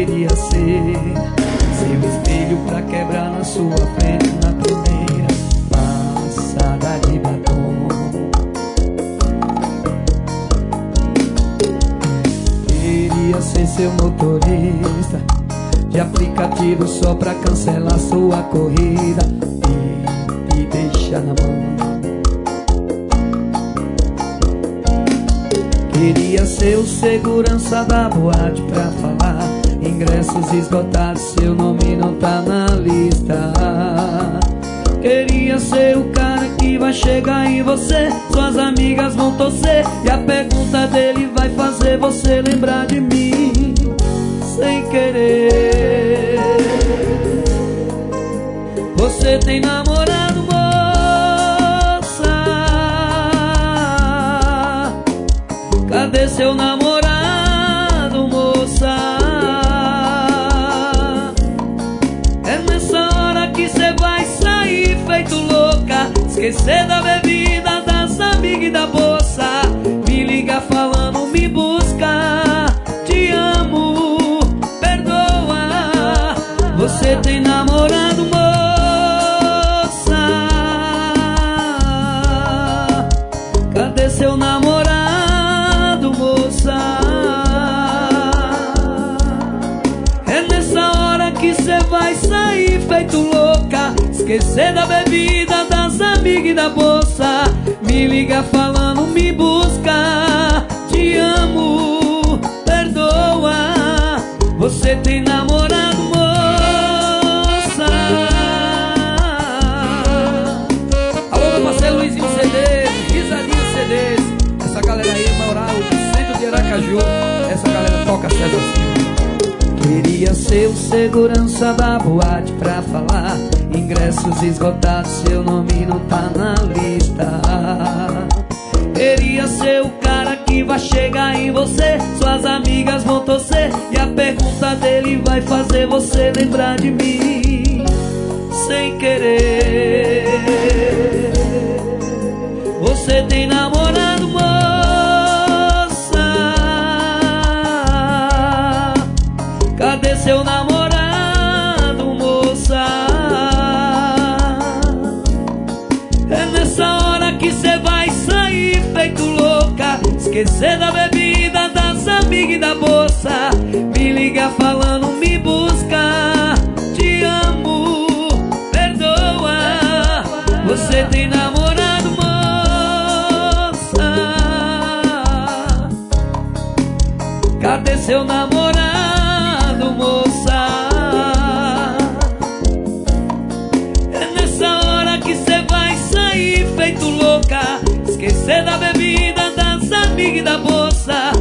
queria ser seu espelho pra quebrar na sua frente na primeira passada de batom. Queria ser seu motorista de aplicativo só pra cancelar sua corrida e te deixar na mão. Queria ser o segurança da boate pra falar ingressos esgotados, seu nome não tá na lista. Queria ser o cara que vai chegar em você, suas amigas vão torcer e a pergunta dele vai fazer você lembrar de mim sem querer. Você tem namorado, moça? Cadê seu namorado, moça? É nessa hora que cê vai sair feito louca, esquecer da bebida, das amigas e da bolsa. Me liga falando, me busca, te amo, perdoa. Você tem namorado, moça? Cadê seu namorado, moça? É nessa hora que cê vai sair feito louca, esquecer da bebida, das amigas e da bolsa. Me liga falando, me busca, te amo, perdoa. Você tem namorado, moça? Alô, meu parceiro Luizinho CDs, Risadinho CDs. Essa galera aí morar no centro de Aracaju. Essa galera toca César Silva. Queria ser o segurança da boate pra falar ingressos esgotados, seu nome não tá na lista. Queria ser o cara que vai chegar em você, suas amigas vão torcer e a pergunta dele vai fazer você lembrar de mim sem querer. Você tem namorado, moça? Cadê seu namorado, moça? É nessa hora que cê vai sair feito louca, esquecer da bebida, das amigas e da bolsa. Me liga falando, me busca, te amo, perdoa. Você tem namorado, moça? Cadê seu namorado, moça? É nessa hora que cê vai sair feito louca, esquecer da bebida, das amigas e da bolsa.